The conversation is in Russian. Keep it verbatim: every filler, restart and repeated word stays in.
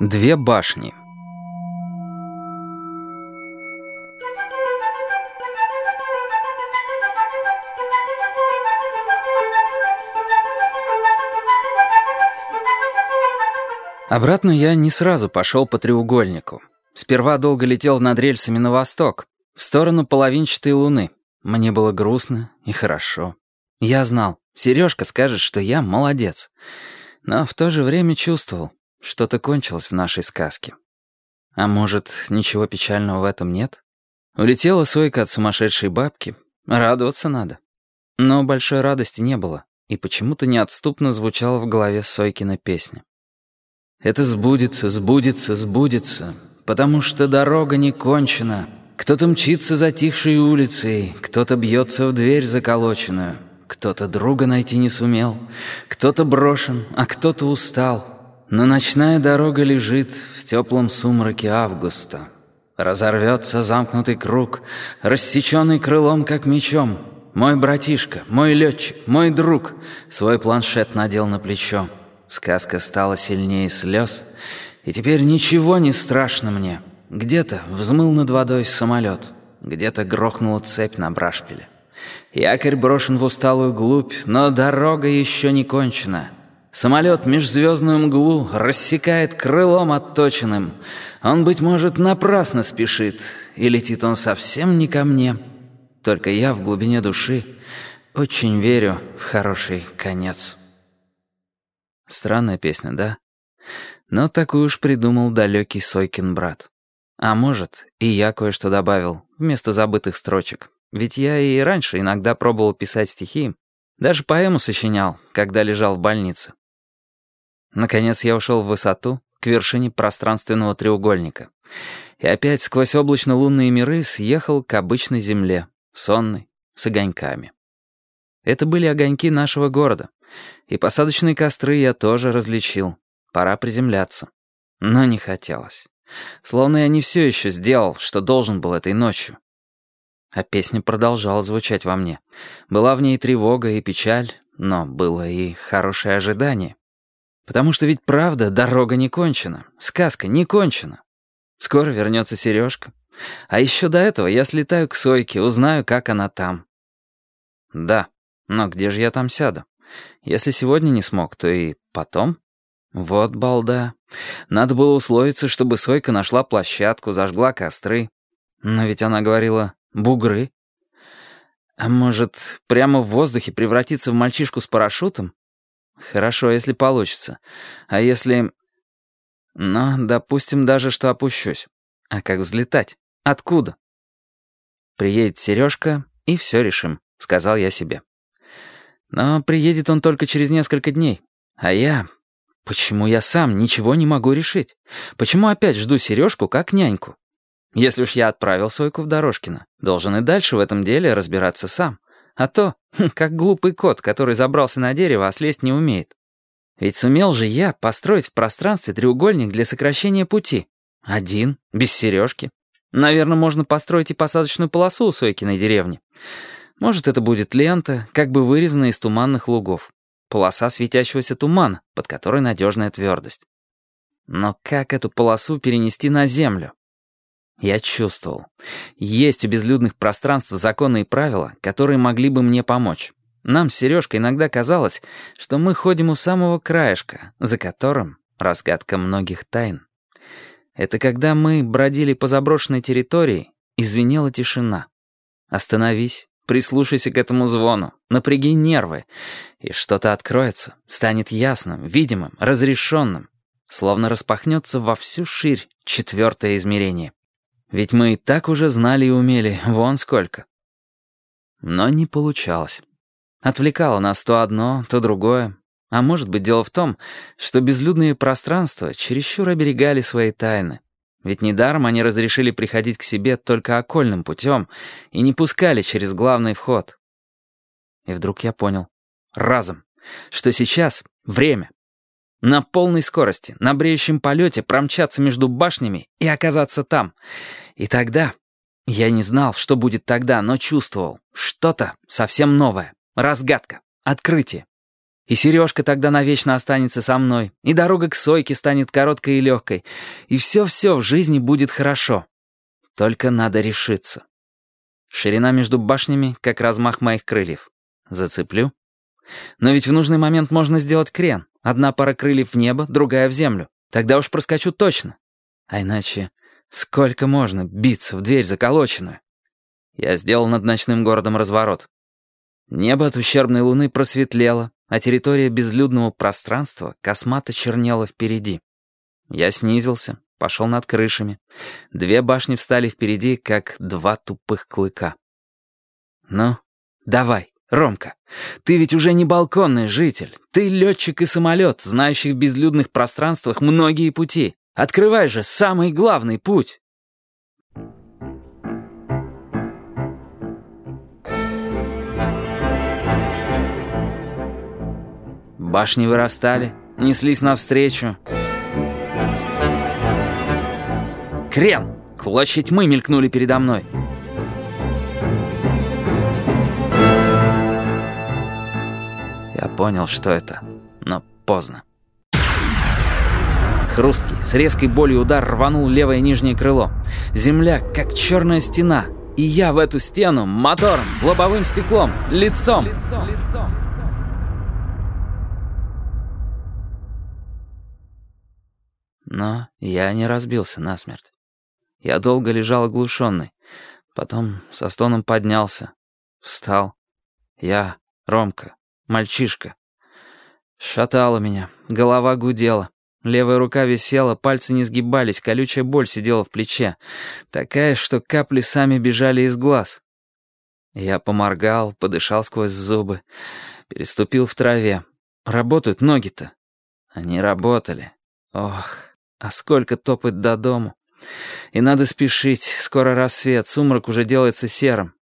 Две башни. Обратно я не сразу пошел по треугольнику. Сперва долго летел над рельсами на восток, в сторону половинчатой луны. Мне было грустно и хорошо. Я знал, Сережка скажет, что я молодец. Но в то же время чувствовал, что-то кончилось в нашей сказке. А может, ничего печального в этом нет? Улетела Сойка от сумасшедшей бабки. Радоваться надо. Но большой радости не было, и почему-то неотступно звучала в голове Сойкина песня. «Это сбудется, сбудется, сбудется, потому что дорога не кончена. Кто-то мчится затихшей улицей, кто-то бьется в дверь заколоченную, кто-то друга найти не сумел, кто-то брошен, а кто-то устал. Но ночная дорога лежит в теплом сумраке августа. Разорвется замкнутый круг, рассеченный крылом, как мечом. Мой братишка, мой летчик, мой друг свой планшет надел на плечо. Сказка стала сильнее слез, и теперь ничего не страшно мне. Где-то взмыл над водой самолет, где-то грохнула цепь на брашпиле. Якорь брошен в усталую глубь, но дорога еще не кончена. Самолет межзвездную мглу рассекает крылом отточенным. Он, быть может, напрасно спешит, и летит он совсем не ко мне. Только я в глубине души очень верю в хороший конец». Странная песня, да? Но такую уж придумал далекий Сойкин брат. А может, и я кое-что добавил вместо забытых строчек. Ведь я и раньше иногда пробовал писать стихи. Даже поэму сочинял, когда лежал в больнице. Наконец я ушел в высоту, к вершине пространственного треугольника. И опять сквозь облачно-лунные миры съехал к обычной земле, сонной, с огоньками. Это были огоньки нашего города. И посадочные костры я тоже различил. Пора приземляться. Но не хотелось. Словно я не все еще сделал, что должен был этой ночью. А песня продолжала звучать во мне. Была в ней тревога и печаль, но было и хорошее ожидание. Потому что ведь правда, дорога не кончена, сказка не кончена. Скоро вернется Сережка. А еще до этого я слетаю к Сойке, узнаю, как она там. Да, но где же я там сяду? Если сегодня не смог, то и потом. Вот балда. Надо было условиться, чтобы Сойка нашла площадку, зажгла костры. Но ведь она говорила «бугры». А может, прямо в воздухе превратиться в мальчишку с парашютом? Хорошо, если получится. А если... Ну, допустим даже, что опущусь. А как взлетать? Откуда? Приедет Сережка, и все решим, сказал я себе. Но приедет он только через несколько дней. А я... Почему я сам ничего не могу решить? Почему опять жду Сережку как няньку? Если уж я отправил Сойку в Дорожкино, должен и дальше в этом деле разбираться сам. А то, как глупый кот, который забрался на дерево, а слезть не умеет. Ведь сумел же я построить в пространстве треугольник для сокращения пути. Один, без Сережки. Наверное, можно построить и посадочную полосу у Сойкиной деревни. Может, это будет лента, как бы вырезанная из туманных лугов. Полоса светящегося тумана, под которой надежная твердость. Но как эту полосу перенести на землю? Я чувствовал. Есть у безлюдных пространств законы и правила, которые могли бы мне помочь. Нам с Сережкой иногда казалось, что мы ходим у самого краешка, за которым разгадка многих тайн. Это когда мы бродили по заброшенной территории, и звенела тишина. Остановись. Прислушайся к этому звону, напряги нервы, и что-то откроется, станет ясным, видимым, разрешенным, словно распахнется во всю ширь четвертое измерение. Ведь мы и так уже знали и умели, вон сколько. Но не получалось. Отвлекало нас то одно, то другое. А может быть, дело в том, что безлюдные пространства чересчур оберегали свои тайны. Ведь недаром они разрешили приходить к себе только окольным путем и не пускали через главный вход. И вдруг я понял, разом, что сейчас время. На полной скорости, на бреющем полете промчаться между башнями и оказаться там. И тогда, я не знал, что будет тогда, но чувствовал, что-то совсем новое, разгадка, открытие. И Сережка тогда навечно останется со мной, и дорога к Сойке станет короткой и легкой, и все-все в жизни будет хорошо. Только надо решиться. Ширина между башнями, как размах моих крыльев. Зацеплю. Но ведь в нужный момент можно сделать крен. Одна пара крыльев в небо, другая в землю. Тогда уж проскочу точно. А иначе сколько можно биться в дверь заколоченную? Я сделал над ночным городом разворот. Небо от ущербной луны просветлело, а территория безлюдного пространства космато чернела впереди. Я снизился, пошел над крышами. Две башни встали впереди, как два тупых клыка. «Ну, давай, Ромка, ты ведь уже не балконный житель. Ты летчик и самолет, знающий в безлюдных пространствах многие пути. Открывай же самый главный путь!» Башни вырастали, неслись навстречу. Крен! Клочья тьмы мелькнули передо мной. Я понял, что это, но поздно. Хрусткий, с резкой болью удар рванул левое нижнее крыло. Земля, как черная стена. И я в эту стену мотором, лобовым стеклом, лицом. лицом, лицом. Но я не разбился насмерть. Я долго лежал оглушенный. Потом со стоном поднялся. Встал. Я, Ромка, мальчишка. Шатало меня, голова гудела. Левая рука висела, пальцы не сгибались, колючая боль сидела в плече. Такая, что капли сами бежали из глаз. Я поморгал, подышал сквозь зубы. Переступил в траве. Работают ноги-то. Они работали. Ох... А сколько топать до дому. И надо спешить, скоро рассвет, сумрак уже делается серым.